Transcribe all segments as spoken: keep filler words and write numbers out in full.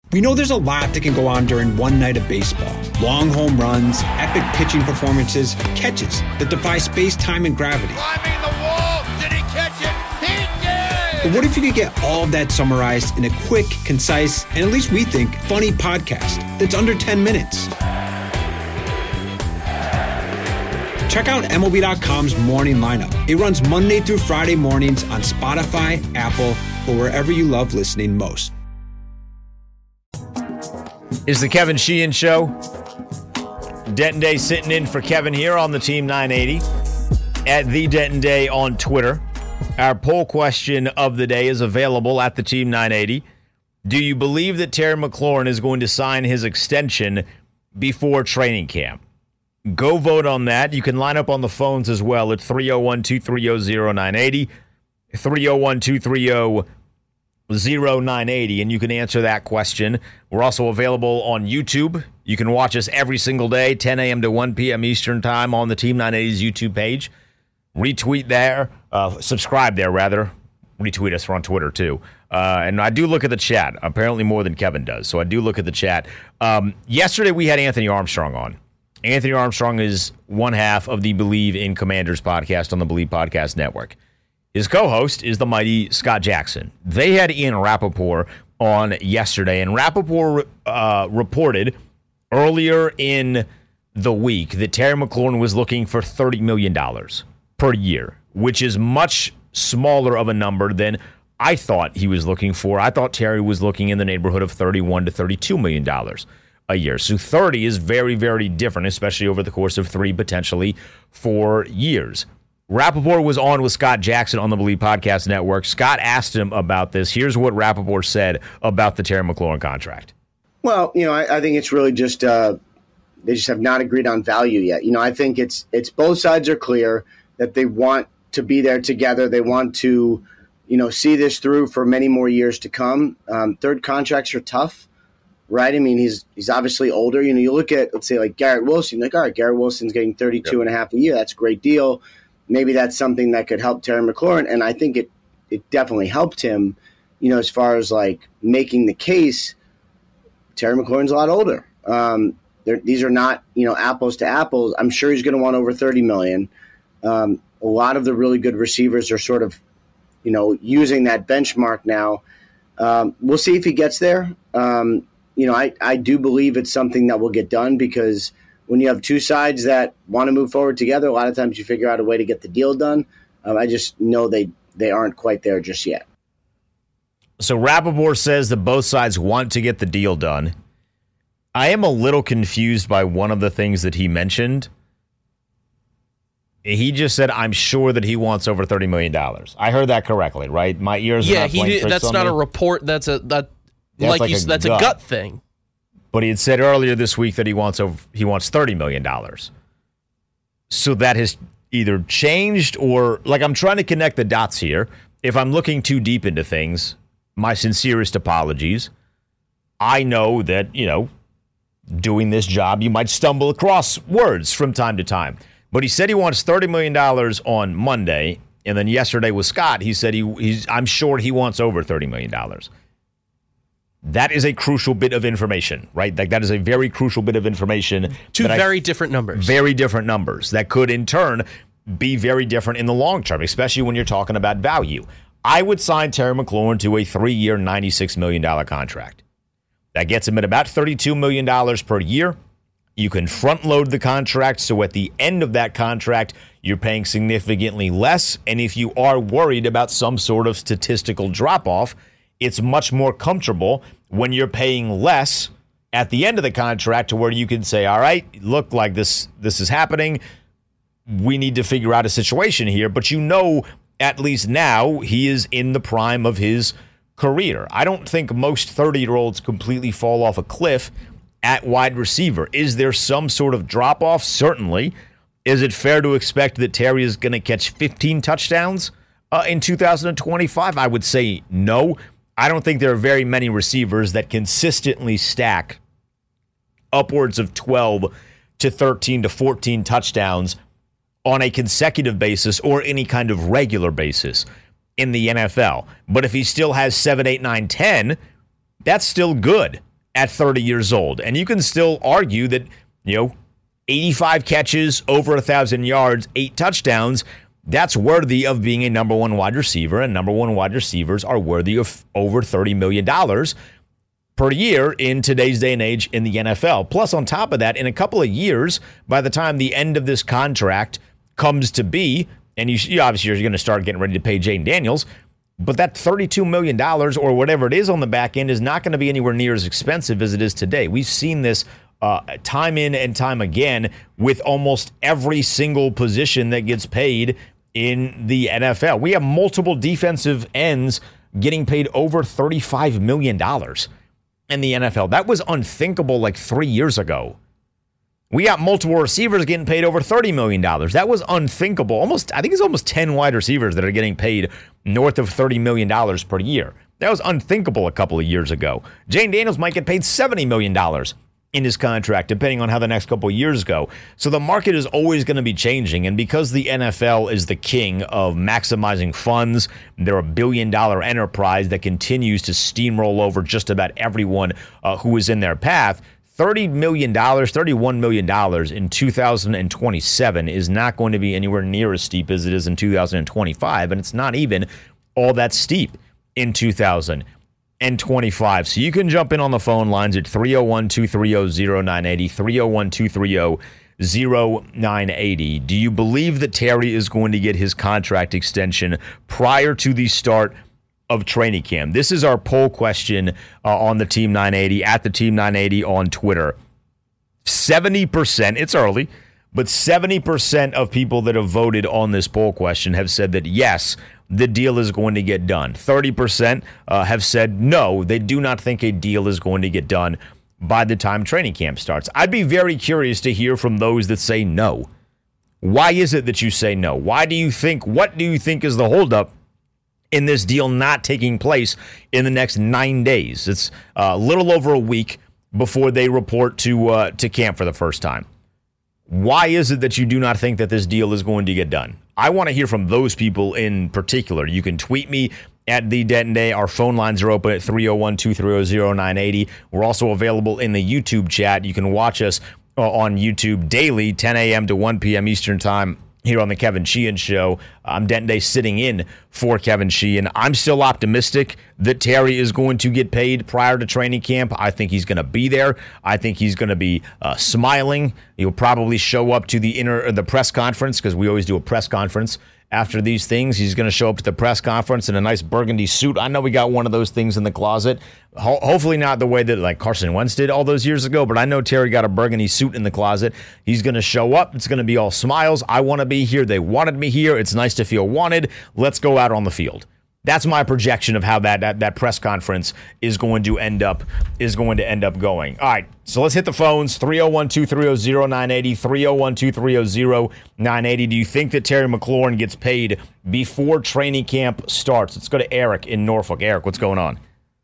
We know there's a lot that can go on during one night of baseball. Long home runs, epic pitching performances, catches that defy space, time, and gravity. Climbing the wall, did he catch it? He did! But what if you could get all of that summarized in a quick, concise, and at least we think, funny podcast that's under ten minutes? Check out M L B dot com's Morning Lineup. It runs Monday through Friday mornings on Spotify, Apple, or wherever you love listening most. Is the Kevin Sheehan Show. Denton Day sitting in for Kevin here on the Team nine eighty at the Denton Day on Twitter. Our poll question of the day is available at the Team nine eighty. Do you believe that Terry McLaurin is going to sign his extension before training camp? Go vote on that. You can line up on the phones as well at three oh one, two three oh, oh nine eight oh, three oh one, two three oh, oh nine eight oh, and you can answer that question. We're also available on YouTube. You can watch us every single day, ten a.m. to one p.m. Eastern Time on the Team nine eighty's YouTube page. Retweet there. Uh, subscribe there, rather. Retweet us. We're on Twitter, too. Uh, and I do look at the chat, apparently more than Kevin does, so I do look at the chat. Um, yesterday, we had Anthony Armstrong on. Anthony Armstrong is one half of the Believe in Commanders podcast on the Believe Podcast Network. His co-host is the mighty Scott Jackson. They had Ian Rappaport on yesterday, and Rappaport uh, reported earlier in the week that Terry McLaurin was looking for thirty million dollars per year, which is much smaller of a number than I thought he was looking for. I thought Terry was looking in the neighborhood of thirty-one to thirty-two million dollars a year. So thirty is very, very different, especially over the course of three, potentially four years. Rappaport was on with Scott Jackson on the Believe Podcast Network. Scott asked him about this. Here's what Rappaport said about the Terry McLaurin contract. Well, you know, I, I think it's really just uh, they just have not agreed on value yet. You know, I think it's it's both sides are clear that they want to be there together. They want to, you know, see this through for many more years to come. Um, third contracts are tough, right? I mean, he's he's obviously older. You know, you look at, let's say, like Garrett Wilson. Like, all right, Garrett Wilson's getting thirty-two yep. and a half a year. That's a great deal. Maybe that's something that could help Terry McLaurin, and I think it it definitely helped him, you know, as far as like making the case. Terry McLaurin's a lot older. Um, these are not, you know, apples to apples. I'm sure he's going to want over thirty million dollars. Um, a lot of the really good receivers are sort of, you know, using that benchmark now. Um, we'll see if he gets there. Um, you know, I, I do believe it's something that will get done because when you have two sides that want to move forward together, a lot of times you figure out a way to get the deal done. Um, I just know they, they aren't quite there just yet. So Rappaport says that both sides want to get the deal done. I am a little confused by one of the things that he mentioned. He just said, I'm sure that he wants over thirty million dollars. I heard that correctly, right? My ears yeah, are not he playing did, that's tricks not on a me. report. That's a that That's like, like you, a that's gut. a gut thing. But he had said earlier this week that he wants over, he wants thirty million dollars. So that has either changed or, like, I'm trying to connect the dots here. If I'm looking too deep into things, my sincerest apologies. I know that, you know, doing this job, you might stumble across words from time to time. But he said he wants thirty million dollars on Monday, and then yesterday with Scott, he said he he's I'm sure he wants over thirty million dollars. That is a crucial bit of information, right? Like that is a very crucial bit of information. Two very I, different numbers. Very different numbers that could, in turn, be very different in the long term, especially when you're talking about value. I would sign Terry McLaurin to a three-year, ninety-six million dollars contract. That gets him at about thirty-two million dollars per year. You can front load the contract, so at the end of that contract, you're paying significantly less. And if you are worried about some sort of statistical drop-off, it's much more comfortable when you're paying less at the end of the contract to where you can say, all right, look, like this, this is happening. We need to figure out a situation here. But you know, at least now, he is in the prime of his career. I don't think most thirty-year-olds completely fall off a cliff at wide receiver. Is there some sort of drop-off? Certainly. Is it fair to expect that Terry is going to catch fifteen touchdowns uh, in two thousand twenty-five? I would say no. I don't think there are very many receivers that consistently stack upwards of twelve to thirteen to fourteen touchdowns on a consecutive basis or any kind of regular basis in the N F L. But if he still has seven, eight, nine, ten, that's still good. at thirty years old. And you can still argue that, you know, eighty-five catches, over one thousand yards, eight touchdowns, that's worthy of being a number one wide receiver, and number one wide receivers are worthy of over thirty million dollars per year in today's day and age in the N F L. Plus, on top of that, in a couple of years, by the time the end of this contract comes to be, and you, you obviously you're going to start getting ready to pay Jayden Daniels, but that thirty-two million dollars or whatever it is on the back end is not going to be anywhere near as expensive as it is today. We've seen this uh, time in and time again with almost every single position that gets paid in the N F L. We have multiple defensive ends getting paid over thirty-five million dollars in the N F L. That was unthinkable like three years ago. We got multiple receivers getting paid over thirty million dollars. That was unthinkable. Almost, I think it's almost ten wide receivers that are getting paid north of thirty million dollars per year. That was unthinkable a couple of years ago. Jayden Daniels might get paid seventy million dollars in his contract, depending on how the next couple of years go. So the market is always going to be changing. And because the N F L is the king of maximizing funds, they're a billion dollar enterprise that continues to steamroll over just about everyone uh, who is in their path. thirty million dollars, thirty-one million dollars in two thousand twenty-seven is not going to be anywhere near as steep as it is in two thousand twenty-five. And it's not even all that steep in two thousand twenty-five. So you can jump in on the phone lines at three oh one, two three oh, oh nine eight oh, three oh one, two three oh, oh nine eight oh. Do you believe that Terry is going to get his contract extension prior to the start of training camp? This is our poll question uh, on the Team nine eighty, at the Team nine eighty on Twitter. seventy percent, it's early, but seventy percent of people that have voted on this poll question have said that yes, the deal is going to get done. thirty percent uh, have said no, they do not think a deal is going to get done by the time training camp starts. I'd be very curious to hear from those that say no. Why is it that you say no? Why do you think, what do you think is the holdup in this deal not taking place in the next nine days? It's a little over a week before they report to uh, to camp for the first time. Why is it that you do not think that this deal is going to get done? I want to hear from those people in particular. You can tweet me at The Denton Day. Our phone lines are open at three oh one, two three oh, oh nine eight oh. We're also available in the YouTube chat. You can watch us uh, on YouTube daily, ten a.m. to one p.m. Eastern Time, here on the Kevin Sheehan Show. I'm Denton Day sitting in for Kevin Sheehan. I'm still optimistic that Terry is going to get paid prior to training camp. I think he's going to be there. I think he's going to be uh, smiling. He'll probably show up to the inter the press conference, because we always do a press conference after these things. He's going to show up to the press conference in a nice burgundy suit. I know we got one of those things in the closet. Ho- hopefully not the way that like Carson Wentz did all those years ago, but I know Terry got a burgundy suit in the closet. He's going to show up. It's going to be all smiles. I want to be here. They wanted me here. It's nice to feel wanted. Let's go out on the field. That's my projection of how that, that that press conference is going to end up is going to end up going. All right, so let's hit the phones. three oh one, two three oh, oh nine eight oh, three oh one, two three oh, oh nine eight oh. Do you think that Terry McLaurin gets paid before training camp starts? Let's go to Eric in Norfolk. Eric, what's going on?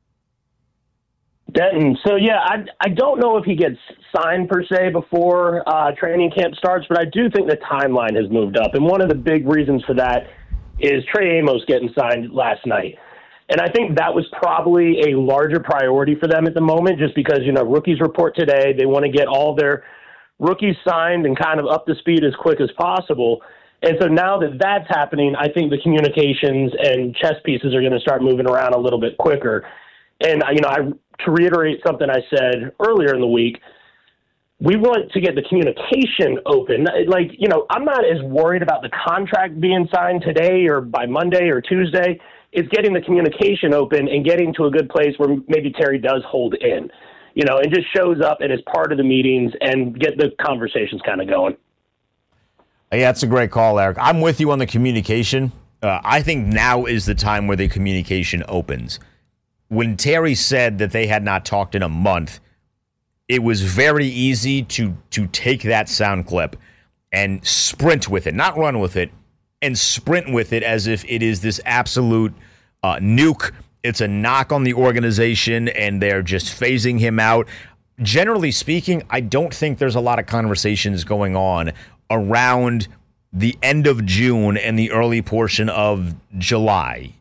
Denton. So, yeah, I, I don't know if he gets signed per se before uh, training camp starts, but I do think the timeline has moved up. And one of the big reasons for that is Trey Amos getting signed last night. And I think that was probably a larger priority for them at the moment, just because, you know, rookies report today. They want to get all their rookies signed and kind of up to speed as quick as possible. And so now that that's happening, I think the communications and chess pieces are going to start moving around a little bit quicker. And, you know, I, to reiterate something I said earlier in the week, we want to get the communication open. Like, you know, I'm not as worried about the contract being signed today or by Monday or Tuesday. It's getting the communication open and getting to a good place where maybe Terry does hold in, you know, and just shows up and is part of the meetings and get the conversations kind of going. Yeah, that's a great call, Eric. I'm with you on the communication. Uh, I think now is the time where the communication opens. When Terry said that they had not talked in a month, it was very easy to to take that sound clip and sprint with it, not run with it, and sprint with it as if it is this absolute uh, nuke. It's a knock on the organization, and they're just phasing him out. Generally speaking, I don't think there's a lot of conversations going on around the end of June and the early portion of July.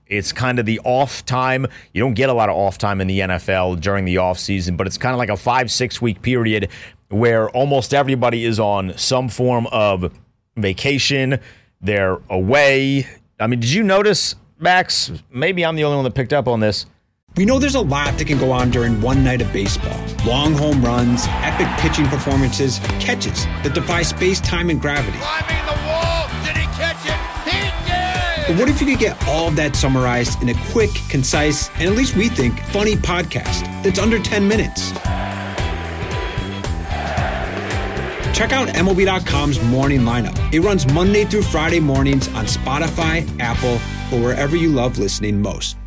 It's kind of the off time. You don't get a lot of off time in the N F L during the off season, but it's kind of like a five, six week period where almost everybody is on some form of vacation. They're away. I mean, did you notice, Max? Maybe I'm the only one that picked up on this. We know there's a lot that can go on during one night of baseball. Long home runs, epic pitching performances, catches that defy space, time, and gravity. Climbing the wall. Did he catch it? He did! But what if you could get all of that summarized in a quick, concise, and at least we think, funny podcast that's under ten minutes? Check out M L B dot com's Morning Lineup. It runs Monday through Friday mornings on Spotify, Apple, or wherever you love listening most.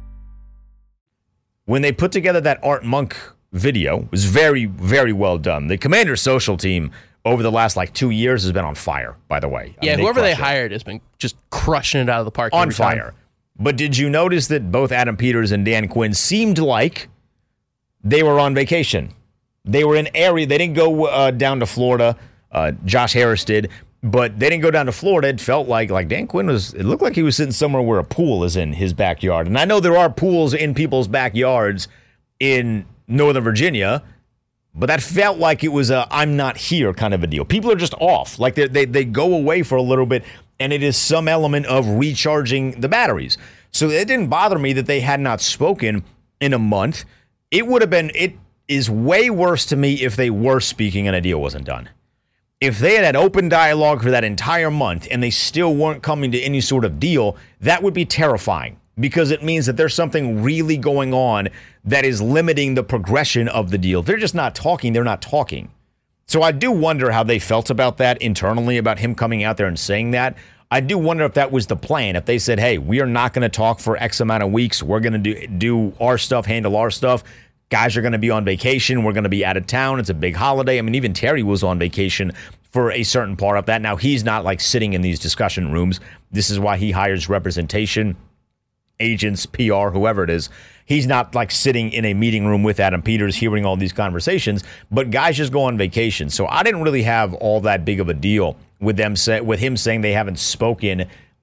When they put together that Art Monk video, it was very, very well done. The Commanders social team over the last like two years has been on fire, by the way. Yeah, I mean, whoever they it. hired has been just crushing it out of the park. On fire. But did you notice that both Adam Peters and Dan Quinn seemed like they were on vacation? They were in area. They didn't go uh, down to Florida. Uh, Josh Harris did. But they didn't go down to Florida. It felt like like Dan Quinn was, it looked like he was sitting somewhere where a pool is in his backyard. And I know there are pools in people's backyards in Northern Virginia, but that felt like it was a I'm not here kind of a deal. People are just off. Like they, they, they go away for a little bit, and it is some element of recharging the batteries. So it didn't bother me that they had not spoken in a month. It would have been, it is way worse to me if they were speaking and a deal wasn't done. If they had had open dialogue for that entire month and they still weren't coming to any sort of deal, that would be terrifying because it means that there's something really going on that is limiting the progression of the deal. They're just not talking. They're not talking. So I do wonder how they felt about that internally, about him coming out there and saying that. I do wonder if that was the plan. If they said, hey, we are not going to talk for X amount of weeks. We're going to do, do our stuff, handle our stuff. Guys are going to be on vacation. We're going to be out of town. It's a big holiday. I mean, even Terry was on vacation for a certain part of that. Now, he's not like sitting in these discussion rooms. This is why he hires representation, agents, P R, whoever it is. He's not like sitting in a meeting room with Adam Peters hearing all these conversations, but guys just go on vacation. So I didn't really have all that big of a deal with them say, with him saying they haven't spoken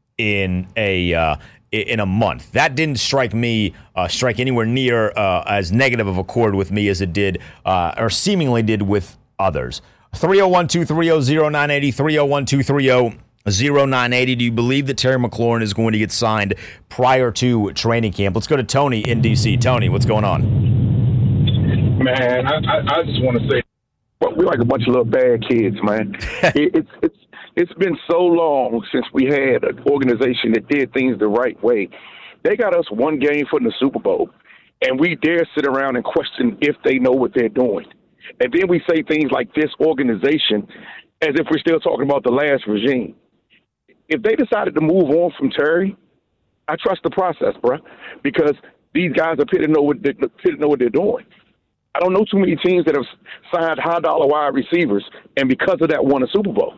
in a uh, in a month. That didn't strike me, uh, strike anywhere near uh, as negative of a chord with me as it did, uh, or seemingly did with others. three oh one, two three oh, oh nine eight oh, three oh one, two three oh, oh nine eight oh. Do you believe that Terry McLaurin is going to get signed prior to training camp? Let's go to Tony in D C. Tony, what's going on? Man, I, I, I just want to say, well, we're like a bunch of little bad kids, man. it, it's it's it's been so long since we had an organization that did things the right way. They got us one game for the Super Bowl, and we dare sit around and question if they know what they're doing. And then we say things like this organization as if we're still talking about the last regime. If they decided to move on from Terry, I trust the process, bro, because these guys appear to know what they, appear to know what they're doing. I don't know too many teams that have signed high-dollar wide receivers and because of that won a Super Bowl.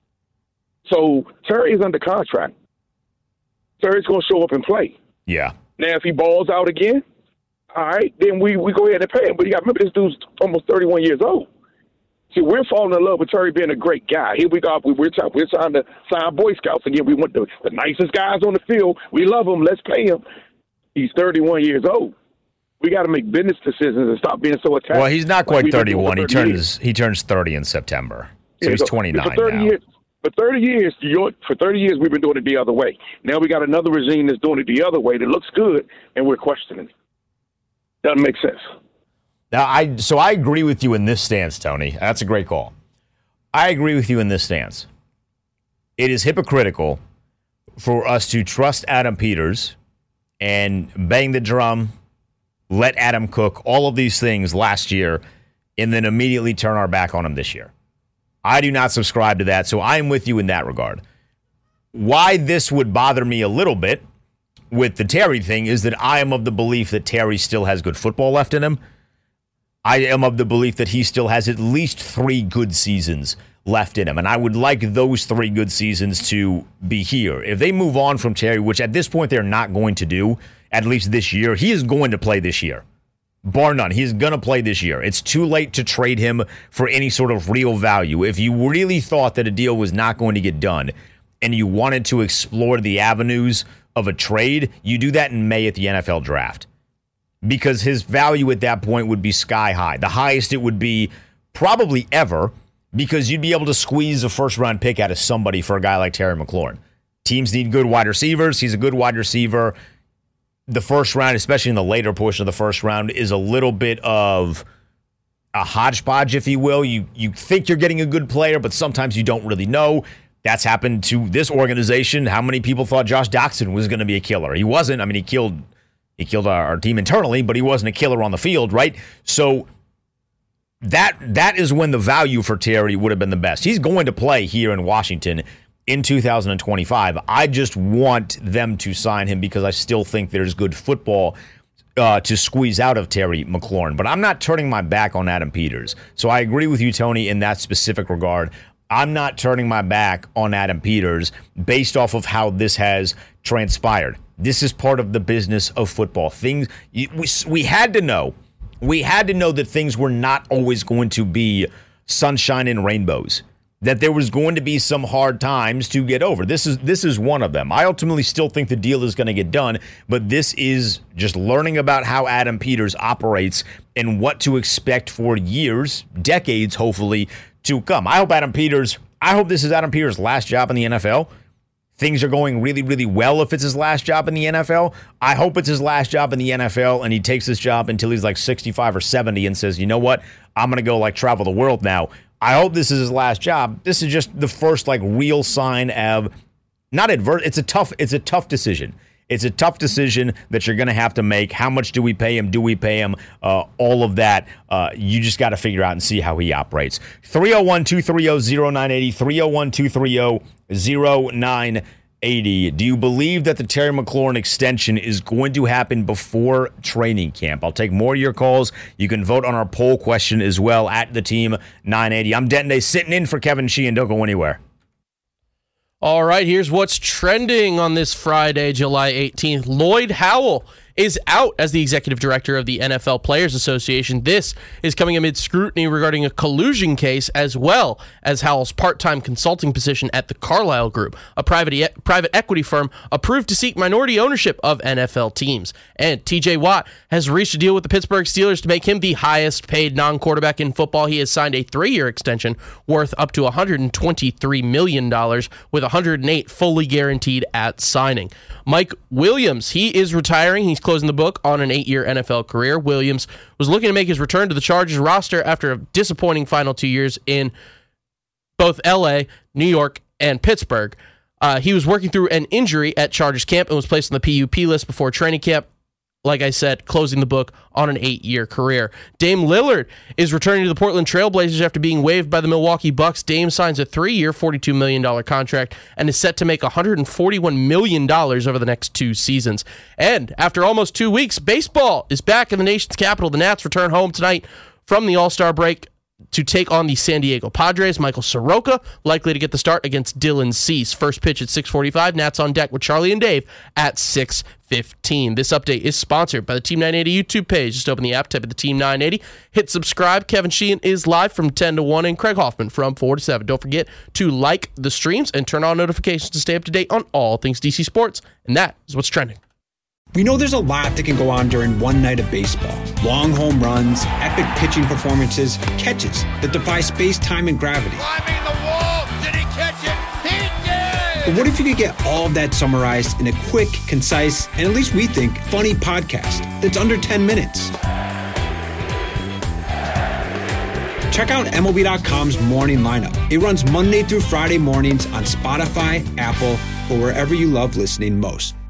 So Terry is under contract. Terry's going to show up and play. Yeah. Now, if he balls out again, all right, then we, we go ahead and pay him. But you got to remember, this dude's almost thirty-one years old. See, we're falling in love with Terry being a great guy. Here we go. We're trying, we're trying to sign Boy Scouts again. We want the, the nicest guys on the field. We love them. Let's pay him. He's thirty-one years old. We got to make business decisions and stop being so attached. Well, he's not quite like thirty-one. He turns years. he turns thirty in September. So yeah, he's so twenty-nine for thirty now. Years, for thirty years, you're, for thirty years, we've been doing it the other way. Now we got another regime that's doing it the other way that looks good, and we're questioning it. Doesn't make sense. Now, I so I agree with you in this stance, Tony. That's a great call. I agree with you in this stance. It is hypocritical for us to trust Adam Peters and bang the drum, let Adam cook, all of these things last year, and then immediately turn our back on him this year. I do not subscribe to that, so I'm with you in that regard. Why this would bother me a little bit with the Terry thing is that I am of the belief that Terry still has good football left in him. I am of the belief that he still has at least three good seasons left in him, and I would like those three good seasons to be here. If they move on from Terry, which at this point they're not going to do, at least this year, he is going to play this year. Bar none. He's going to play this year. It's too late to trade him for any sort of real value. If you really thought that a deal was not going to get done and you wanted to explore the avenues of a trade, you do that in May at the N F L draft. Because his value at that point would be sky high. The highest it would be probably ever, because you'd be able to squeeze a first-round pick out of somebody for a guy like Terry McLaurin. Teams need good wide receivers. He's a good wide receiver. The first round, especially in the later portion of the first round, is a little bit of a hodgepodge, if you will. You you think you're getting a good player, but sometimes you don't really know. That's happened to this organization. How many people thought Josh Doctson was going to be a killer? He wasn't. I mean, he killed he killed our, our team internally, but he wasn't a killer on the field, right? So that that is when the value for Terry would have been the best. He's going to play here in Washington in two thousand twenty-five. I just want them to sign him because I still think there's good football uh, to squeeze out of Terry McLaurin. But I'm not turning my back on Adam Peters. So I agree with you, Tony, in that specific regard. I'm not turning my back on Adam Peters based off of how this has transpired. This is part of the business of football. Things we, we had to know. We had to know that things were not always going to be sunshine and rainbows, that there was going to be some hard times to get over. This is this is one of them. I ultimately still think the deal is going to get done, but this is just learning about how Adam Peters operates and what to expect for years, decades, hopefully, to come. I hope Adam Peters, I hope this is Adam Peters' last job in the N F L. Things are going really, really well if it's his last job in the N F L. I hope it's his last job in the N F L and he takes this job until he's like sixty-five or seventy and says, you know what, I'm going to go like travel the world now. I hope this is his last job. This is just the first like real sign of not adverse. It's a tough, it's a tough decision. It's a tough decision that you're going to have to make. How much do we pay him? Do we pay him? Uh, all of that. Uh, you just got to figure out and see how he operates. three oh one, two three oh, oh nine eight oh, three oh one, two three oh, oh nine eight oh. Do you believe that the Terry McLaurin extension is going to happen before training camp? I'll take more of your calls. You can vote on our poll question as well at the team nine eighty. I'm Denton Day sitting in for Kevin Sheehan. Don't go anywhere. All right, here's what's trending on this Friday, July eighteenth. Lloyd Howell is out as the executive director of the N F L Players Association. This is coming amid scrutiny regarding a collusion case, as well as Howell's part-time consulting position at the Carlyle Group, a private e- private equity firm approved to seek minority ownership of N F L teams. And T J Watt has reached a deal with the Pittsburgh Steelers to make him the highest-paid non-quarterback in football. He has signed a three-year extension worth up to one hundred twenty-three million dollars, with one hundred eight fully guaranteed at signing. Mike Williams, he is retiring. He's closing the book on an eight-year N F L career. Williams was looking to make his return to the Chargers roster after a disappointing final two years in both L A, New York, and Pittsburgh. Uh, he was working through an injury at Chargers camp and was placed on the P U P list before training camp. Like I said, closing the book on an eight-year career. Dame Lillard is returning to the Portland Trail Blazers after being waived by the Milwaukee Bucks. Dame signs a three-year, forty-two million dollars contract and is set to make one hundred forty-one million dollars over the next two seasons. And after almost two weeks, baseball is back in the nation's capital. The Nats return home tonight from the All-Star break to take on the San Diego Padres. Michael Soroka likely to get the start against Dylan Cease. First pitch at six forty-five. Nats on deck with Charlie and Dave at six fifteen. This update is sponsored by the Team nine eighty YouTube page. Just open the app, type of the Team nine eighty, hit subscribe. Kevin Sheehan is live from ten to one and Craig Hoffman from four to seven. Don't forget to like the streams and turn on notifications to stay up to date on all things D C Sports. And that is what's trending. We know there's a lot that can go on during one night of baseball. Long home runs, epic pitching performances, catches that defy space, time, and gravity. Climbing the wall. Did he catch it? He did! But what if you could get all of that summarized in a quick, concise, and at least we think, funny podcast that's under ten minutes? Check out M L B dot com's Morning Lineup. It runs Monday through Friday mornings on Spotify, Apple, or wherever you love listening most.